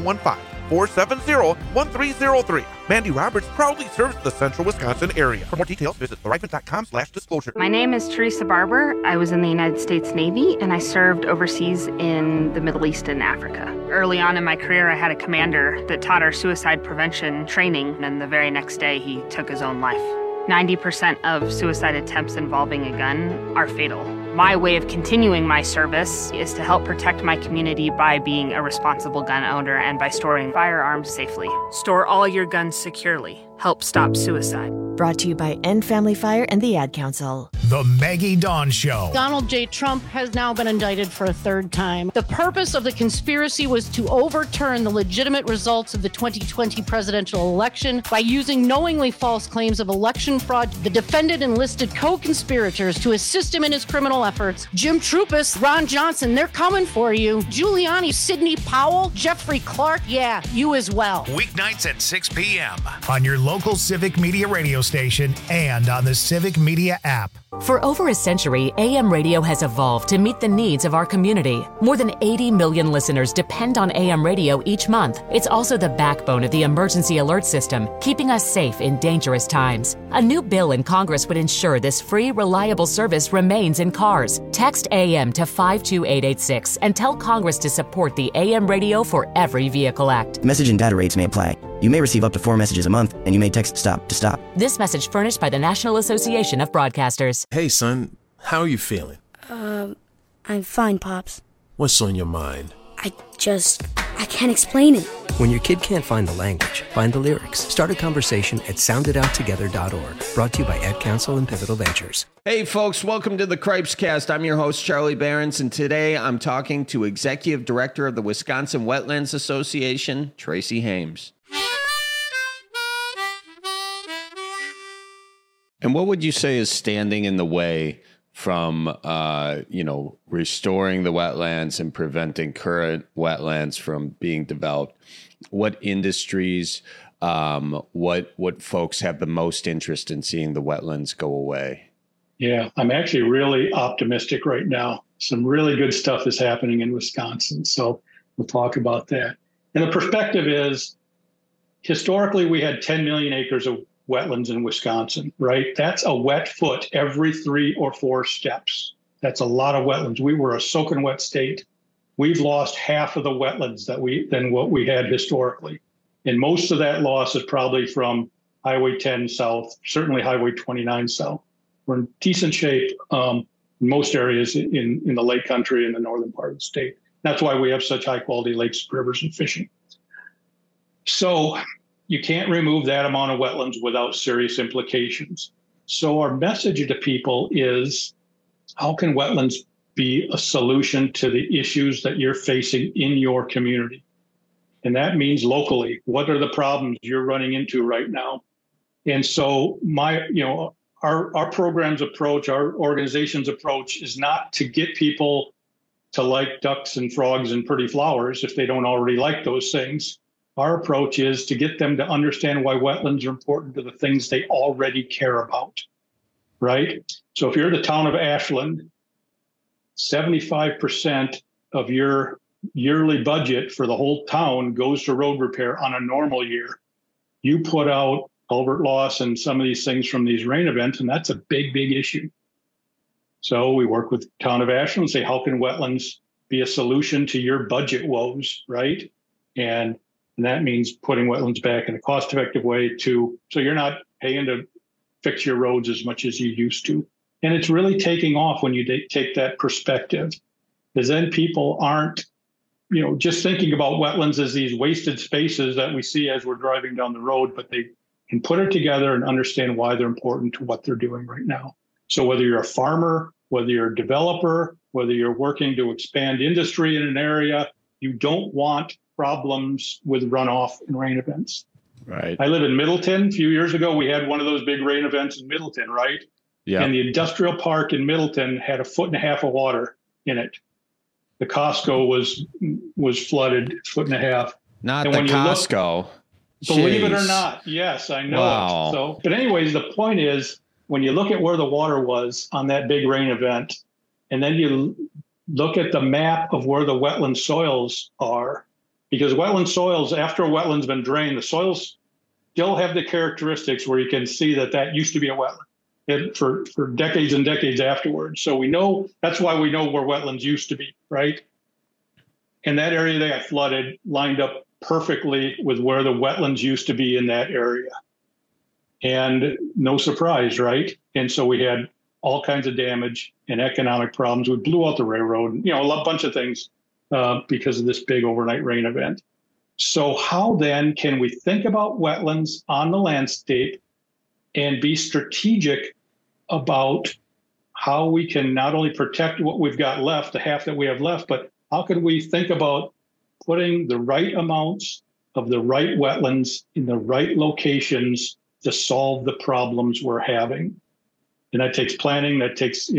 715-470-1303. Mandy Roberts proudly serves the central Wisconsin area. For more details, visit thrivent.com/disclosure. My name is Teresa Barber. I was in the United States Navy, and I served overseas in the Middle East and Africa. Early on in my career, I had a commander that taught our suicide prevention training, and the very next day, he took his own life. 90% of suicide attempts involving a gun are fatal. My way of continuing my service is to help protect my community by being a responsible gun owner and by storing firearms safely. Store all your guns securely. Help stop suicide. Brought to you by End Family Fire and the Ad Council. The Maggie Dawn Show. Donald J. Trump has now been indicted for a third time. The purpose of the conspiracy was to overturn the legitimate results of the 2020 presidential election by using knowingly false claims of election fraud. The defendant enlisted co-conspirators to assist him in his criminal efforts. Jim Trupis, Ron Johnson, they're coming for you. Giuliani, Sidney Powell, Jeffrey Clark, yeah, you as well. Weeknights at 6 p.m. on your local Civic Media radio station and on the Civic Media app. For over a century, AM radio has evolved to meet the needs of our community. More than 80 million listeners depend on AM radio each month. It's also the backbone of the emergency alert system, keeping us safe in dangerous times. A new bill in Congress would ensure this free, reliable service remains in cars. Text AM to 52886 and tell Congress to support the AM Radio for Every Vehicle Act. Message and data rates may apply. You may receive up to 4 messages a month, and you may text STOP to stop. This message furnished by the National Association of Broadcasters. Hey, son, how are you feeling? I'm fine, Pops. What's on your mind? I can't explain it. When your kid can't find the language, find the lyrics. Start a conversation at sounditouttogether.org. Brought to you by Ad Council and Pivotal Ventures. Hey, folks, welcome to the Cripes Cast. I'm your host, Charlie Behrens, and today I'm talking to Executive Director of the Wisconsin Wetlands Association, Tracy Hames. And what would you say is standing in the way from, restoring the wetlands and preventing current wetlands from being developed? What industries, what folks have the most interest in seeing the wetlands go away? Yeah, I'm actually really optimistic right now. Some really good stuff is happening in Wisconsin. So we'll talk about that. And the perspective is, historically, we had 10 million acres of wetlands in Wisconsin, right? That's a wet foot every 3 or 4 steps. That's a lot of wetlands. We were a soaking wet state. We've lost half of the wetlands than what we had historically. And most of that loss is probably from Highway 10 south, certainly Highway 29 south. We're in decent shape in most areas in the lake country in the northern part of the state. That's why we have such high quality lakes, rivers, and fishing. So you can't remove that amount of wetlands without serious implications. So our message to people is, how can wetlands be a solution to the issues that you're facing in your community? And that means locally. What are the problems you're running into right now? And so our program's approach, our organization's approach is not to get people to like ducks and frogs and pretty flowers if they don't already like those things. Our approach is to get them to understand why wetlands are important to the things they already care about, right? So if you're the town of Ashland, 75% of your yearly budget for the whole town goes to road repair on a normal year. You put out culvert loss and some of these things from these rain events, and that's a big, big issue. So we work with the town of Ashland and say, how can wetlands be a solution to your budget woes, right? And that means putting wetlands back in a cost-effective way so you're not paying to fix your roads as much as you used to. And it's really taking off when you take that perspective, because then people aren't, just thinking about wetlands as these wasted spaces that we see as we're driving down the road, but they can put it together and understand why they're important to what they're doing right now. So whether you're a farmer, whether you're a developer, whether you're working to expand industry in an area, you don't want problems with runoff and rain events. Right. I live in Middleton. A few years ago, we had one of those big rain events in Middleton, right? Yeah. And the industrial park in Middleton had 1.5 feet of water in it. The Costco was flooded 1.5 feet. Not the Costco. Believe it or not. Yes, I know. Wow. It. So, but anyways, the point is, when you look at where the water was on that big rain event, and then you look at the map of where the wetland soils are, because wetland soils, after a wetland's been drained, the soils still have the characteristics where you can see that used to be a wetland for decades and decades afterwards. So we know, that's why we know where wetlands used to be, right? And that area that got flooded lined up perfectly with where the wetlands used to be in that area. And no surprise, right? And so we had all kinds of damage and economic problems. We blew out the railroad, a bunch of things because of this big overnight rain event. So how then can we think about wetlands on the landscape and be strategic about how we can not only protect what we've got left, the half that we have left, but how can we think about putting the right amounts of the right wetlands in the right locations to solve the problems we're having? And that takes planning, that takes,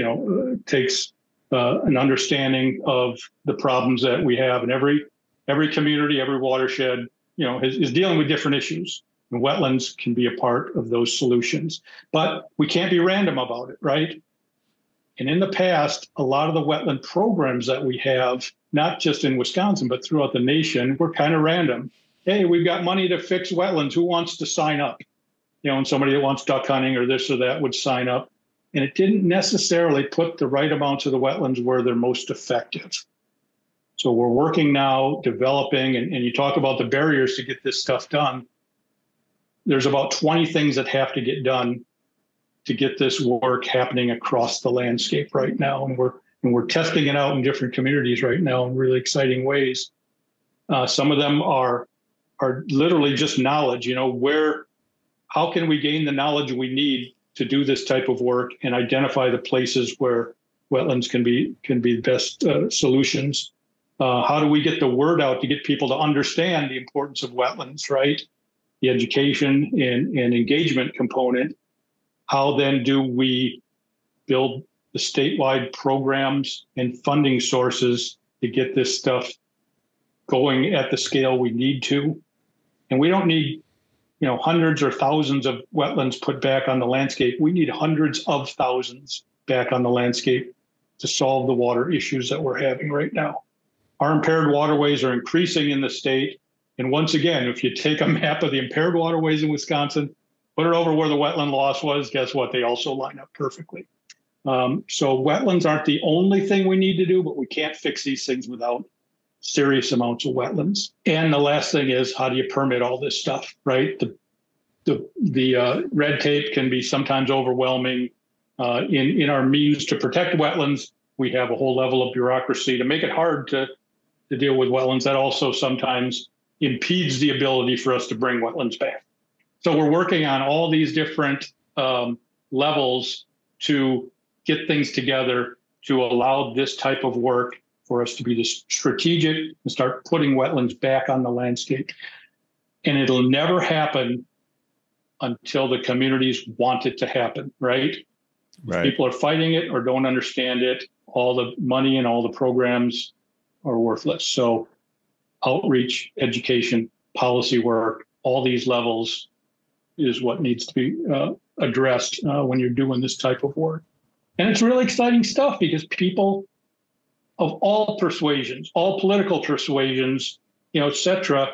an understanding of the problems that we have. And every community, every watershed, is dealing with different issues. And wetlands can be a part of those solutions. But we can't be random about it, right? And in the past, a lot of the wetland programs that we have, not just in Wisconsin, but throughout the nation, were kind of random. Hey, we've got money to fix wetlands. Who wants to sign up? And somebody that wants duck hunting or this or that would sign up. And it didn't necessarily put the right amounts of the wetlands where they're most effective. So we're working now, developing, and you talk about the barriers to get this stuff done. There's about 20 things that have to get done to get this work happening across the landscape right now. And we're testing it out in different communities right now in really exciting ways. Some of them are literally just knowledge, how can we gain the knowledge we need to do this type of work and identify the places where wetlands can be the best solutions? How do we get the word out to get people to understand the importance of wetlands, right? The education and engagement component. how then do we build the statewide programs and funding sources to get this stuff going at the scale we need to? And we don't need, hundreds or thousands of wetlands put back on the landscape. We need hundreds of thousands back on the landscape to solve the water issues that we're having right now. Our impaired waterways are increasing in the state. And once again, if you take a map of the impaired waterways in Wisconsin, put it over where the wetland loss was, guess what? They also line up perfectly. So wetlands aren't the only thing we need to do, but we can't fix these things without serious amounts of wetlands. And the last thing is, how do you permit all this stuff, right? The red tape can be sometimes overwhelming. In our means to protect wetlands, we have a whole level of bureaucracy to make it hard to deal with wetlands. That also sometimes impedes the ability for us to bring wetlands back. So we're working on all these different levels to get things together to allow this type of work for us to be this strategic and start putting wetlands back on the landscape. And it'll never happen until the communities want it to happen, right? If people are fighting it or don't understand it, all the money and all the programs are worthless. So outreach, education, policy work, all these levels is what needs to be addressed when you're doing this type of work. And it's really exciting stuff because people of all persuasions, all political persuasions, et cetera,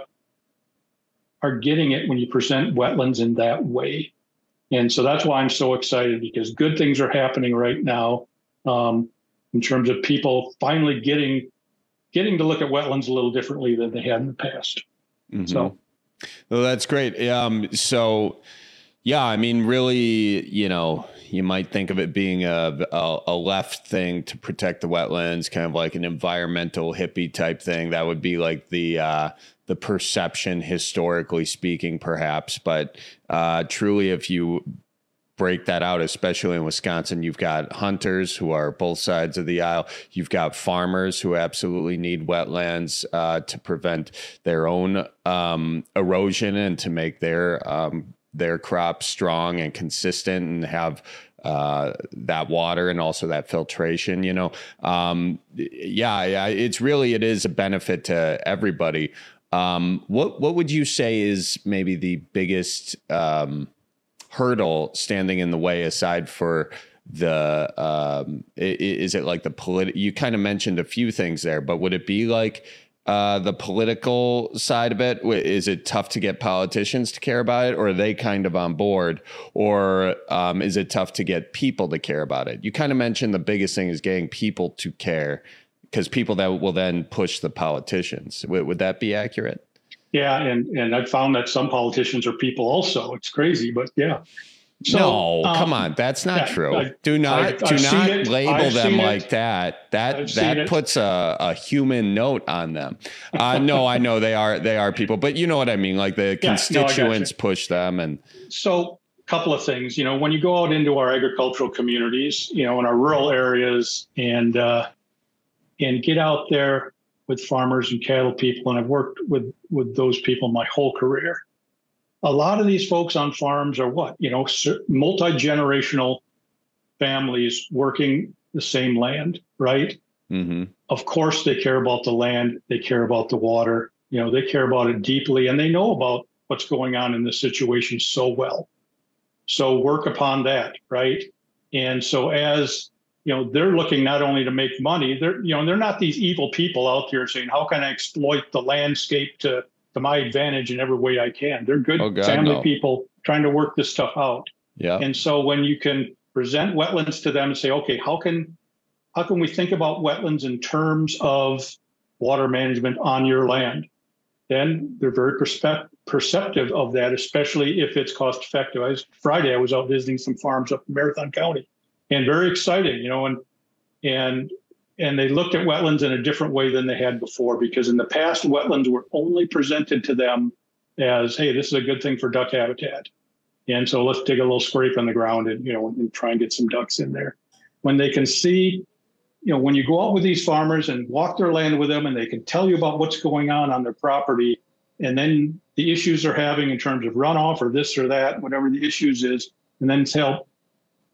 are getting it when you present wetlands in that way. And so that's why I'm so excited, because good things are happening right now in terms of people finally getting to look at wetlands a little differently than they had in the past. Mm-hmm. So, well, that's great. So, yeah, I mean, really, you might think of it being a left thing to protect the wetlands, kind of like an environmental hippie type thing. That would be like the perception, historically speaking, perhaps. But truly, if you break that out, especially in Wisconsin, you've got hunters who are both sides of the aisle. You've got farmers who absolutely need wetlands to prevent their own erosion and to make their crops strong and consistent and have that water and also that filtration, it is a benefit to everybody. What would you say is maybe the biggest hurdle standing in the way, aside for is it like the political? You kind of mentioned a few things there, but would it be like the political side of it? Is it tough to get politicians to care about it, or are they kind of on board, or is it tough to get people to care about it? You kind of mentioned the biggest thing is getting people to care, because people that will then push the politicians. Would that be accurate? Yeah, and I've found that some politicians are people also. It's crazy, but yeah. So, no, come on, that's not true. Do not label them like that. That puts a human note on them. No, I know they are people, but you know what I mean. Like the constituents push them, and so a couple of things. When you go out into our agricultural communities, in our rural areas, and get out there with farmers and cattle people, and I've worked with those people my whole career. A lot of these folks on farms are multi-generational families working the same land, right? Mm-hmm. Of course, they care about the land. They care about the water. They care about it deeply, and they know about what's going on in this situation so well. So work upon that, right? And so as they're looking not only to make money, they're not these evil people out there saying, how can I exploit the landscape to my advantage in every way I can? They're good family people trying to work this stuff out. Yeah. And so when you can present wetlands to them and say, okay, how can we think about wetlands in terms of water management on your land? Then they're very perceptive of that, especially if it's cost effective. Friday, I was out visiting some farms up in Marathon County, and very exciting, and they looked at wetlands in a different way than they had before, because in the past, wetlands were only presented to them as, hey, this is a good thing for duck habitat. And so let's dig a little scrape on the ground and try and get some ducks in there. When they can see, when you go out with these farmers and walk their land with them, and they can tell you about what's going on their property, and then the issues they're having in terms of runoff or this or that, whatever the issues is, and then tell,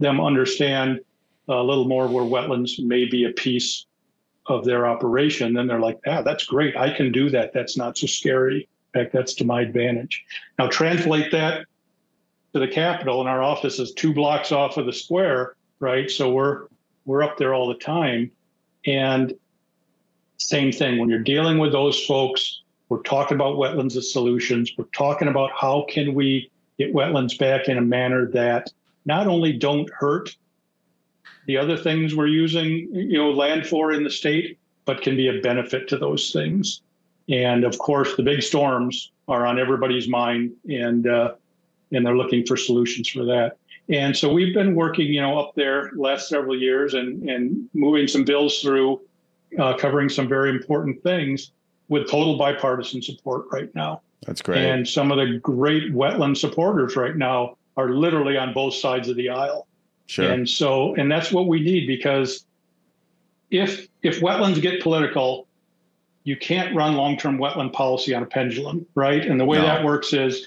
them understand a little more where wetlands may be a piece of their operation, then they're like, that's great. I can do that. That's not so scary. In fact, that's to my advantage. Now translate that to the Capitol, and our office is 2 blocks off of the square, right? So we're up there all the time. And same thing, when you're dealing with those folks, we're talking about wetlands as solutions. We're talking about how can we get wetlands back in a manner that not only don't hurt the other things we're using, land for in the state, but can be a benefit to those things. And of course, the big storms are on everybody's mind, and they're looking for solutions for that. And so we've been working, up there last several years and moving some bills through, covering some very important things with total bipartisan support right now. That's great. And some of the great wetland supporters right now are literally on both sides of the aisle. Sure. And that's what we need, because if wetlands get political, you can't run long-term wetland policy on a pendulum, right? And the way that works is,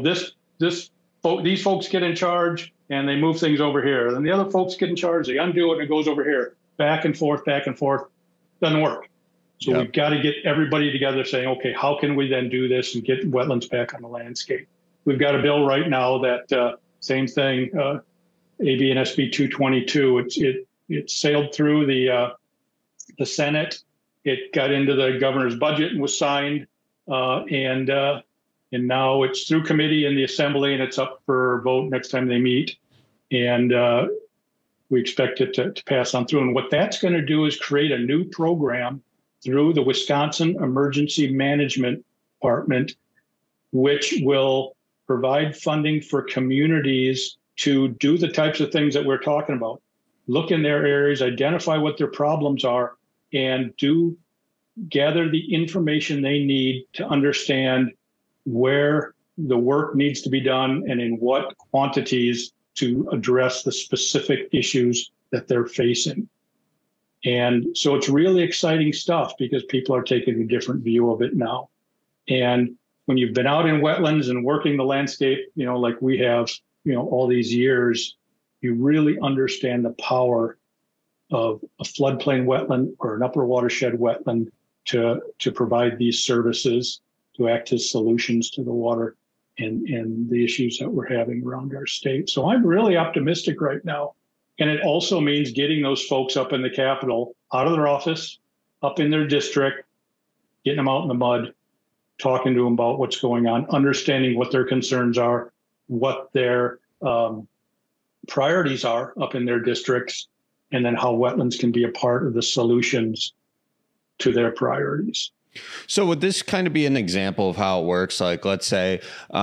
these folks get in charge and they move things over here. Then the other folks get in charge, they undo it, and it goes over here. Back and forth. Doesn't work. So we've got to get everybody together saying, okay, how can we then do this and get wetlands back on the landscape? We've got a bill right now that same thing, AB and SB 222. It sailed through the Senate. It got into the governor's budget and was signed, and now it's through committee in the Assembly, and it's up for vote next time they meet. And we expect it to pass on through. And what that's going to do is create a new program through the Wisconsin Emergency Management Department, which will provide funding for communities to do the types of things that we're talking about. Look in their areas, identify what their problems are, and gather the information they need to understand where the work needs to be done and in what quantities to address the specific issues that they're facing. And so it's really exciting stuff, because people are taking a different view of it now. And when you've been out in wetlands and working the landscape, like we have, all these years, you really understand the power of a floodplain wetland or an upper watershed wetland to provide these services, to act as solutions to the water and the issues that we're having around our state. So I'm really optimistic right now. And it also means getting those folks up in the Capitol, out of their office, up in their district, getting them out in the mud, talking to them about what's going on, understanding what their concerns are, what their priorities are up in their districts, and then how wetlands can be a part of the solutions to their priorities. So would this kind of be an example of how it works? Like, let's say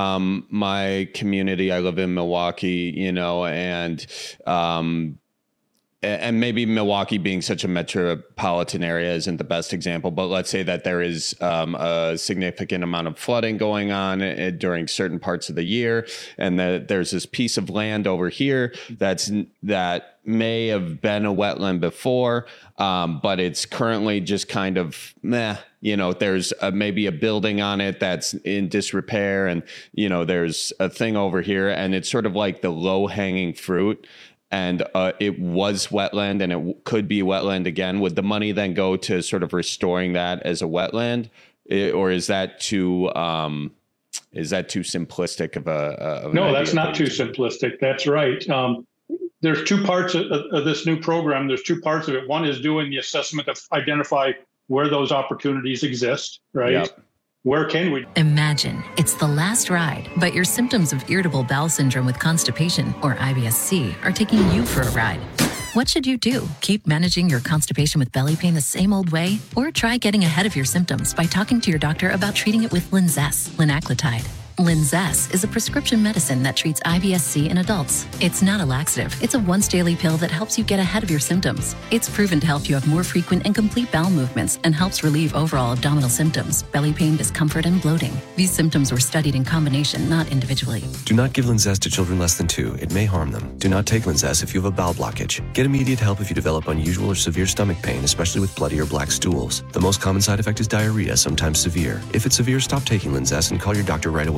my community, I live in Milwaukee, and maybe Milwaukee being such a metropolitan area isn't the best example, but let's say that there is a significant amount of flooding going on during certain parts of the year, and that there's this piece of land over here that may have been a wetland before, but it's currently just kind of meh. There's maybe a building on it that's in disrepair, and there's a thing over here, and it's sort of like the low-hanging fruit. And it was wetland, and it could be wetland again. Would the money then go to sort of restoring that as a wetland, or is that too simplistic of a? No, that's not too simplistic. That's right. There's two parts of this new program. There's two parts of it. One is doing the assessment to identify where those opportunities exist. Right. Yep. Where can we? Imagine it's the last ride, but your symptoms of irritable bowel syndrome with constipation, or IBS-C, are taking you for a ride. What should you do? Keep managing your constipation with belly pain the same old way? Or try getting ahead of your symptoms by talking to your doctor about treating it with Linzess, linaclotide. Linzess is a prescription medicine that treats IBS-C in adults. It's not a laxative. It's a once-daily pill that helps you get ahead of your symptoms. It's proven to help you have more frequent and complete bowel movements and helps relieve overall abdominal symptoms, belly pain, discomfort, and bloating. These symptoms were studied in combination, not individually. Do not give Linzess to children less than 2. It may harm them. Do not take Linzess if you have a bowel blockage. Get immediate help if you develop unusual or severe stomach pain, especially with bloody or black stools. The most common side effect is diarrhea, sometimes severe. If it's severe, stop taking Linzess and call your doctor right away.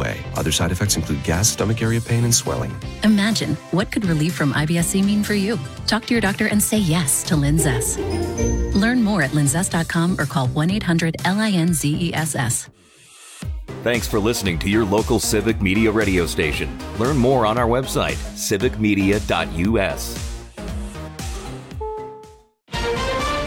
away. Other side effects include gas, stomach area pain, and swelling. Imagine, what could relief from IBS-C mean for you? Talk to your doctor and say yes to Linzess. Learn more at linzess.com or call 1-800-LINZESS. Thanks for listening to your local Civic Media radio station. Learn more on our website, civicmedia.us.